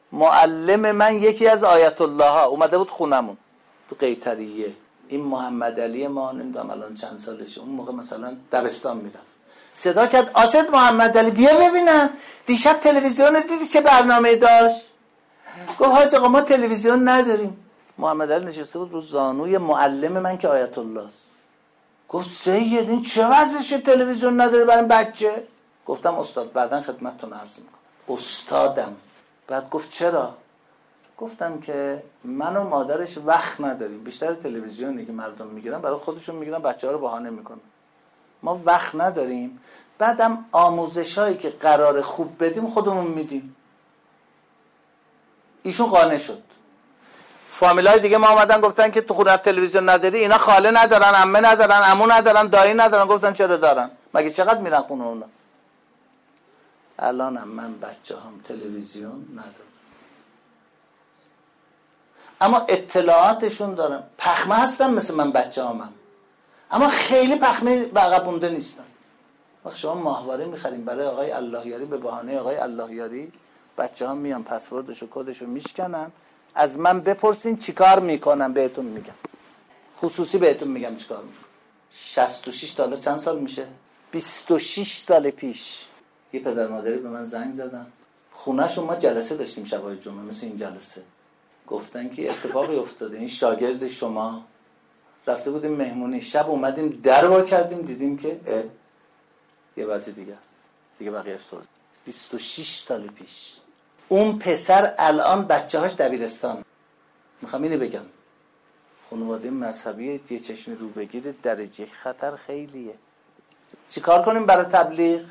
معلم من یکی از آیت الله ها اومده بود خونمون تو قیطریه. این محمد علی ما نمیدونم الان چند سالشه، اون موقع مثلا دبستان میرفت، صدا کرد آسد محمد علی بیا ببینم دیشب تلویزیون دیدی چه برنامه داشت؟ گفت حاج آقا ما تلویزیون نداریم. محمد علی نشسته بود رو زانوی معلم من که آیت الله است. گفت سید این چه وضعشه تلویزیون نداره برای بچه؟ گفتم استاد بعداً خدمتتون عرض میکنم. استادم. بعد گفت چرا؟ گفتم که من و مادرش وقت نداریم، بیشتر تلویزیونی که مردم میگیرن برای خودشون میگیرن، بچه‌ها رو بهانه میکنن. ما وقت نداریم، بعدم آموزش هایی که قرار خوب بدیم خودمون میدیم. ایشون قانع شد. فامیلای دیگه ما آمدن گفتن که تو خونه تلویزیون نداری، اینا خاله ندارن، عمه ندارن، عمو ندارن، دایی ندارن. گفتن چرا دارن؟ مگه چقدر میرن خونه اونا؟ الانم من بچه هم تلویزیون ندارم، اما اطلاعاتشون دارم. پخمه هستم مثل من بچه همم، اما خیلی پخمه به عقب مونده نیستن. وقت شما ماهواره میخریم برای آقای اللهیاری، به بهانه آقای اللهیاری بچه هم میان پسوردش و کدش رو میشکنن. از من بپرسین چیکار میکنم، بهتون میگم، خصوصی بهتون میگم چیکار میکنم. شصت و شش تا حالا چند سال میشه؟ بیست و شش سال پیش یه پدر مادری به من زنگ زدن. خونه‌شون ما جلسه داشتیم شبای جمعه مثل این جلسه. گفتن که اتفاقی افتاده، این شاگرد شما رفته بودیم مهمونی، شب اومدیم در وا کردیم دیدیم که اه یه وضع دیگه است دیگه. بقیه‌اش تو بیست و شش سال پیش. اون پسر الان بچه‌هاش دبیرستان. میخوام اینو بگم، خانواده مذهبی یه چشمی رو بگیره درجه خطر خیلیه. چی کار کنیم برای تبلیغ؟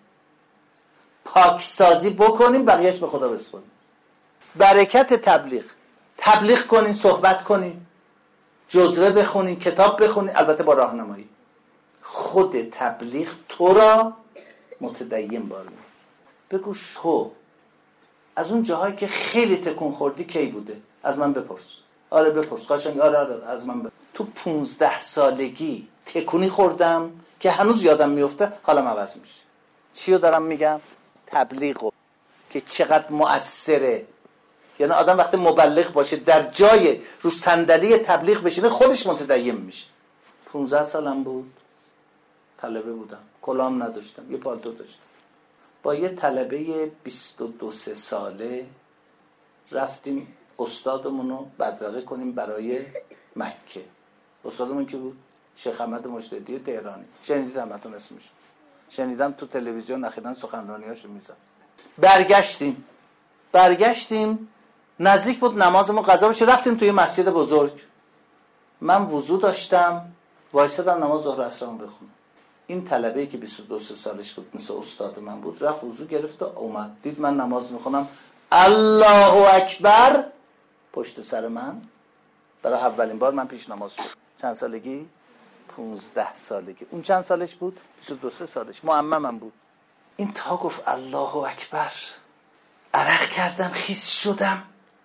پاکسازی بکنیم، بقیهش به خدا بسپاریم. برکت تبلیغ، تبلیغ کنین، صحبت کنین، جزوه بخونین، کتاب بخونین، البته با راهنمایی. خود تبلیغ تو را متدین بار می‌کنه. بگو تو از اون جاهایی که خیلی تکون خوردی کی بوده؟ از من بپرس. آره بپرس قشنگ. آره آره از من بپرس. تو پونزده سالگی تکونی خوردم که هنوز یادم میفته، حالم عوض میشه. چیو دارم میگم؟ تبلیغو که چقدر مؤثره. یعنی آدم وقتی مبلغ باشه در جای رو صندلی تبلیغ بشینه خودش متدین میشه. پونزده سالم بود، طلبه بودم، کلام نداشتم، یه پالتو داشتم. با یه طلبه بیست و دو سه ساله رفتیم استادمونو بدرقه کنیم برای مکه. استادمون که بود؟ شیخ احمد مجددی تهرانی. شنیدید همتون اسمش؟ شنیدم تو تلویزیون اخیراً سخنرانیاشو میزد. برگشتیم برگشتیم نزدیک بود نمازمون قضا بشه، رفتیم توی مسجد بزرگ. من وضو داشتم، وایسادم نماز ظهر عصرمو بخونم. این طلبه‌ای که بیست و دو سالش بود مثل استاد من بود، رفت وضو گرفت و اومد دید من نماز میخونم، الله اکبر پشت سر من. برای اولین بار من پیش نماز شد. چند سالگی؟ پونزده سالگی. اون چند سالش بود؟ بیست و دو سه سالش. معممم بود. این تا گفت الله اکبر عرق کردم، خیس شدم،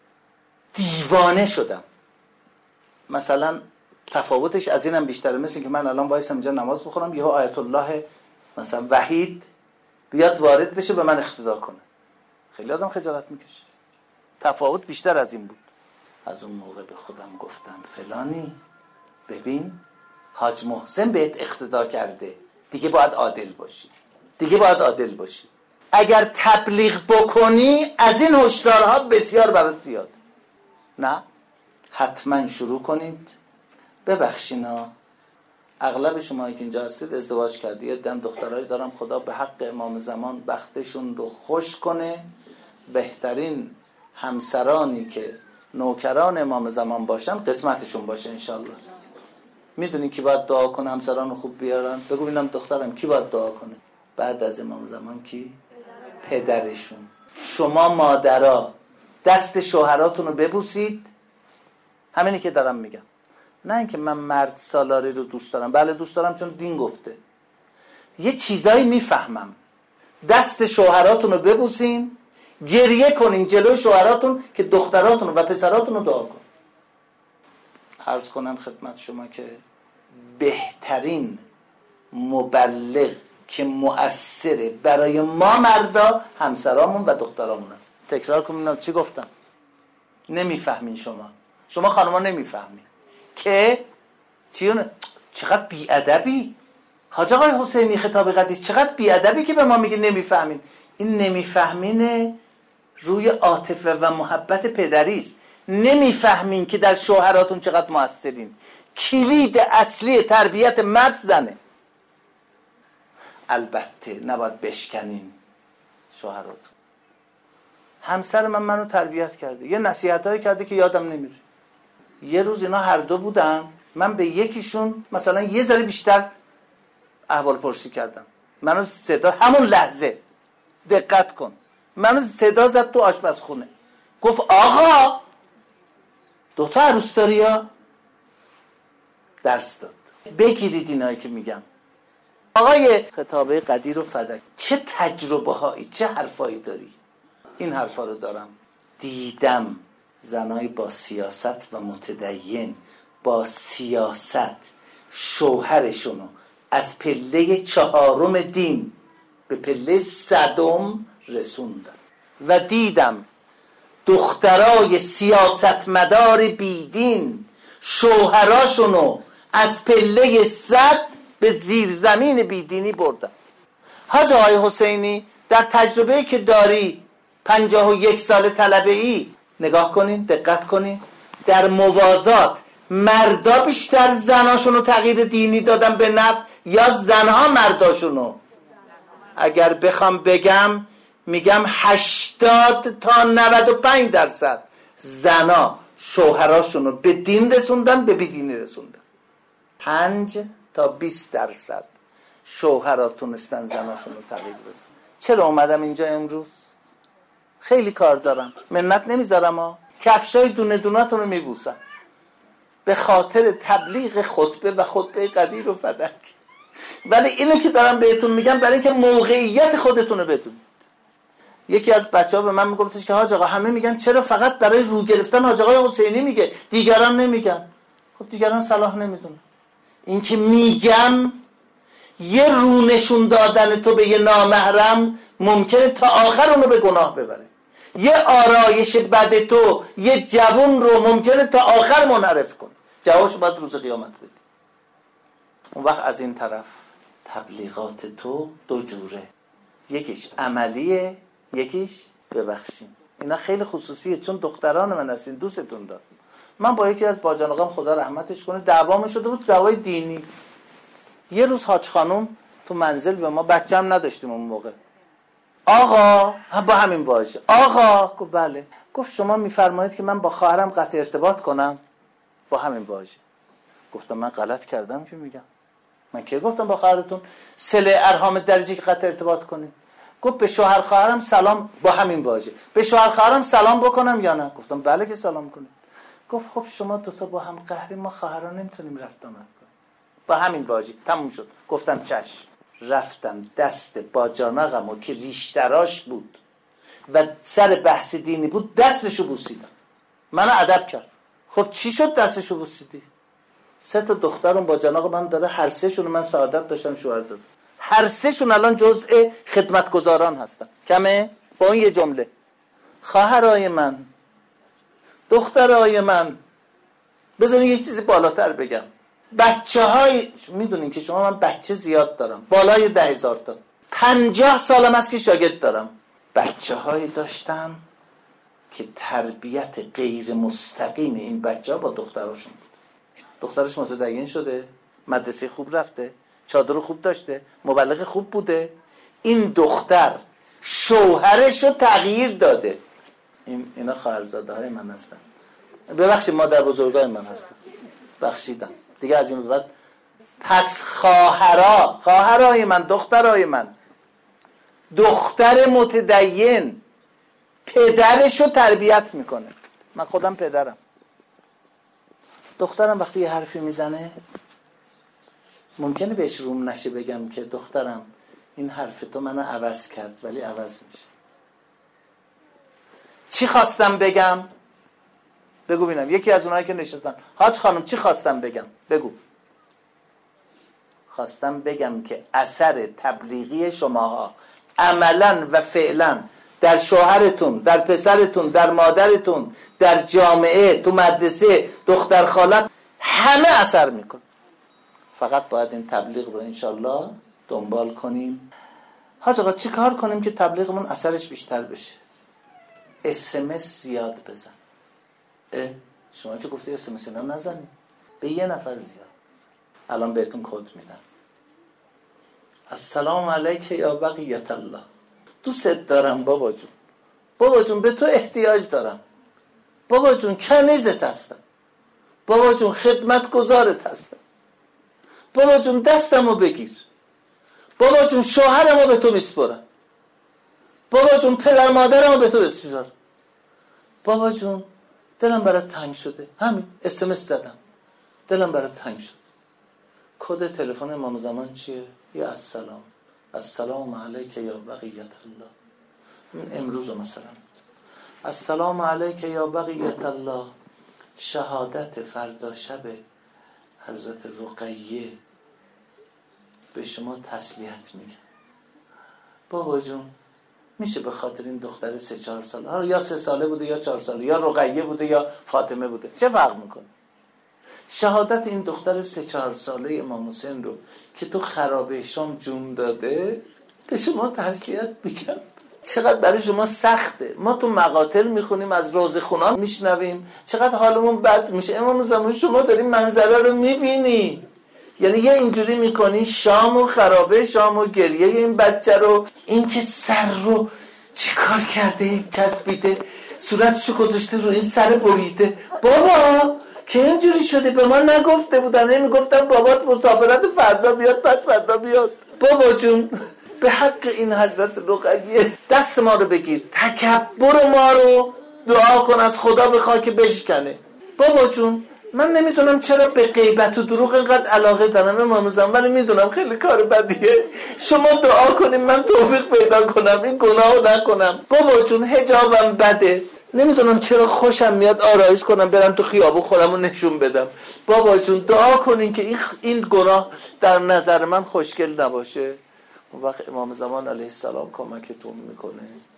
دیوانه شدم. مثلا تفاوتش از اینم بیشتره، مثل که من الان وایسم اینجا نماز بخونم، یهو آیت الله مثلا وحید بیاد وارد بشه به من اقتدا کنه، خیلی آدم خجالت میکشه. تفاوت بیشتر از این بود. از اون موقع به خودم گفتم فلانی ببین حاج محسن بهت اقتدا کرده، دیگه باید عادل باشی، دیگه باید عادل باشی. اگر تبلیغ بکنی از این هشدارها بسیار برات زیاد. نه حتما شروع کنید. ببخشینا اغلب شما که اینجا هستید ازدواج کردید، دم دخترایی دارم، خدا به حق امام زمان بختشون رو خوش کنه. بهترین همسرانی که نوکران امام زمان باشن قسمتشون باشه انشالله. میدونی کی باید دعا کنه همسران خوب بیارن؟ بگو ببینم دخترم کی باید دعا کنه بعد از امام زمان؟ کی؟ پدرشون. شما مادرها دست شوهراتون رو ببوسید. همینی که دارم میگم. نه اینکه من مرد سالاری رو دوست دارم، بله دوست دارم چون دین گفته. یه چیزایی میفهمم. دست شوهراتون رو ببوسین، گریه کنین جلوی شوهراتون که دختراتون و پسراتون رو دعا کن. عرض کنم خدمت شما که بهترین مبلغ که مؤثره برای ما مردا همسرامون و دخترامون است. تکرار کنم چی گفتم؟ نمیفهمین شما. شما خانم‌ها نمیفهمین که چیونه؟ چقدر بی‌ادبی حاج آقای حسینی خطاب قدیس، چقدر بی‌ادبی که به ما میگه نمیفهمین. این نمیفهمین روی عاطفه و محبت پدری است. نمیفهمین که در شوهراتون چقدر موثرین. کلید اصلی تربیت مرد زنه. البته نباید بشکنین شوهراتون. همسر من منو تربیت کرده، یه نصیحتایی کرده که یادم نمیره. یه روز اینا هر دو بودن، من به یکیشون مثلا یه ذره بیشتر احوال پرسی کردم. منو صدا همون لحظه دقت کن منو صدا زد تو آشپزخونه گفت آقا دوتا عروس داری یا؟ درس داد. بگیرید اینایی که میگم. آقای خطابه قدیر و فدک چه تجربه هایی چه حرفایی داری؟ این حرفا رو دارم. دیدم زنای با سیاست و متدین با سیاست شوهرشونو از پله چهارم دین به پله صدم رسوندن و دیدم دخترای سیاستمدار بیدین شوهراشونو از پله صد به زیرزمین بیدینی بردن. حاج آقای حسینی در تجربه‌ای که داری پنجاه و یک سال طلبه ای نگاه کنین دقت کنین در موازات مردا بیشتر زناشونو تغییر دینی دادن به نفع یا زنها مرداشونو؟ اگر بخوام بگم میگم هشتاد تا نود و پنج درصد زنا شوهراشونو به دین رسوندن به بیدینی رسوندن. پنج تا بیست درصد شوهرها تونستن زناشونو تغییر بدن. چرا اومدم اینجا امروز؟ خیلی کار دارم منت نمیذارم ها کفشای دونه دوناتون رو میبوسم به خاطر تبلیغ خطبه و خطبه قدیر و فدک. ولی اینو که دارم بهتون میگم برای اینکه موقعیت خودتون رو بدونید. یکی از بچه‌ها به من میگفتش که حاج آقا همه میگن چرا فقط برای رو گرفتن حاج آقای حسینی میگه دیگران نمیگن؟ خب دیگران صلاح نمیدونن. این که میگم یه رو نشون دادن تو به یه نامحرم ممکنه تا آخر اونو به گناه ببره. یه آرایش بد تو یه جوون رو ممکنه تا آخر منحرف کنه. جوابش باید روز قیامت بدی. اون وقت از این طرف تبلیغات تو دو جوره، یکیش عملیه یکیش ببخشیم. اینا خیلی خصوصیه چون دختران من هستین دوستتون دارم. من با یکی از باجان آقام خدا رحمتش کنه دعوام شده بود دعوای دینی. یه روز حاج خانم تو منزل به ما بچه‌م نداشتیم اون موقع. آقا با همین واژه آقا گفت بله. گفت شما میفرمایید که من با خواهرم قطع ارتباط کنم؟ با همین واژه. گفتم من غلط کردم که میگم؟ من که گفتم با خواهرتون صله ارحام درجه که قطع ارتباط کنیم؟ گفت به شوهر خواهرم سلام با همین واژه. به شوهر خواهرم سلام بکنم یا نه؟ گفتم بله که سلام کنیم. گفت خب شما دوتا با هم قهری ما خواهران نمیتونیم رفت آمد کنیم. با همین واژه تموم شد. گفتم چشم. رفتم دست باجانقمو که ریشتراش بود و سر بحث دینی بود دستشو بوسیدم. منو ادب کرد. خب چی شد دستشو بوسیدی؟ سه تا دخترم باجانق من داره، هر سه شون من سعادت داشتم شوهر دادم. هر سه شون الان جزء خدمتگزاران هستن. کمه؟ با این یه جمله. خواهرای من، دخترای من، بذارین یه چیزی بالاتر بگم. بچه های میدونین که شما من بچه زیاد دارم بالای ده هزار تا پنجاه سالم است که شاگرد دارم. بچه هایی داشتم که تربیت غیر مستقیم این بچه ها با دختراشون بود. دخترش متدین شده، مدرسه خوب رفته، چادر خوب داشته، مبلغ خوب بوده. این دختر شوهرش رو تغییر داده. این اینا خواهرزاده های من هستن. ببخشید مادر بزرگای من هستن. بخشیدم دیگه از این به بعد. پس خواهرا خواهرای من، دخترای من، دختر متدین پدرش رو تربیت میکنه. من خودم پدرم. دخترم وقتی یه حرفی میزنه ممکنه بهش روم نشه بگم که دخترم این حرف تو منو عوض کرد، ولی عوض میشه. چی خواستم بگم؟ بگو بینم. یکی از اونایی که نشستن حاج خانم چی خواستم بگم؟ بگو. خواستم بگم که اثر تبلیغی شماها عملا و فعلا در شوهرتون، در پسرتون، در مادرتون، در جامعه، تو مدرسه، دختر خالت همه اثر میکنه. فقط باید این تبلیغ رو انشالله دنبال کنیم. حاج آقا چی کار کنیم که تبلیغمون اثرش بیشتر بشه؟ اس ام اس زیاد بزن. اه شما که گفتی اس ام اس اینا نزنی، به یه نفر زیاد بزن. الان بهتون کد میدم. السلام علیک یا بقیت الله. دوست دارم بابا جون. بابا جون به تو احتیاج دارم. بابا جون کنیزت هستم. بابا جون خدمت گزارت هستم. بابا جون دستمو بگیر. بابا جون شوهرمو به تو میسپرم، بابا جون پدر مادرمو به تو بسپرم، بابا جون دلم برات تنگ شده، همین اس ام اس زدم دلم برات تنگ شد. کد تلفن امام زمان چیه؟ یا السلام، السلام علیک یا بقیت الله. من امروز مثلا السلام علیک یا بقیت الله، شهادت فردا شب حضرت رقیه به شما تسلیت میگم. بابا جون میشه به خاطر این دختر سه چهار ساله، حالا یا سه ساله بوده یا چهار ساله، یا رقیه بوده یا فاطمه بوده، چه فرق میکنه؟ شهادت این دختر سه چهار ساله امام حسین رو که تو خرابه شام جون داده به شما تسلیت میگم. چقدر برای شما سخته. ما تو مقاتل میخونیم، از روزه خونان میشنویم، چقدر حالمون بد میشه. امام زمان شما داری منظره رو میبینی، یعنی یه اینجوری میکنی شام و خرابه شام و گریه این بچه رو، این که سر رو چی کار کرده چسبیده، صورتشو گذاشته رو این سر بریده. بابا که اینجوری شده به ما نگفته بودن، نمیگفتن بابات مسافرت فردا بیاد پس فردا بیاد. بابا جون به حق این حضرت رقیه دست ما رو بگیر، تکبر ما رو دعا کن، از خدا بخواه که بشکنه. بابا جون من نمیدونم چرا به غیبت و دروغ اینقدر علاقه دارم امام زمان، ولی میدونم خیلی کار بدیه. شما دعا کنیم من توفیق پیدا کنم این گناهو نکنم. بابا جون حجابم بده، نمیدونم چرا خوشم میاد آرایش کنم برم تو خیابون خودمو نشون بدم. بابا جون دعا کنین که این این گناه در نظر من خوشگل نباشه. اون وقت امام زمان علیه السلام کمکتون میکنه.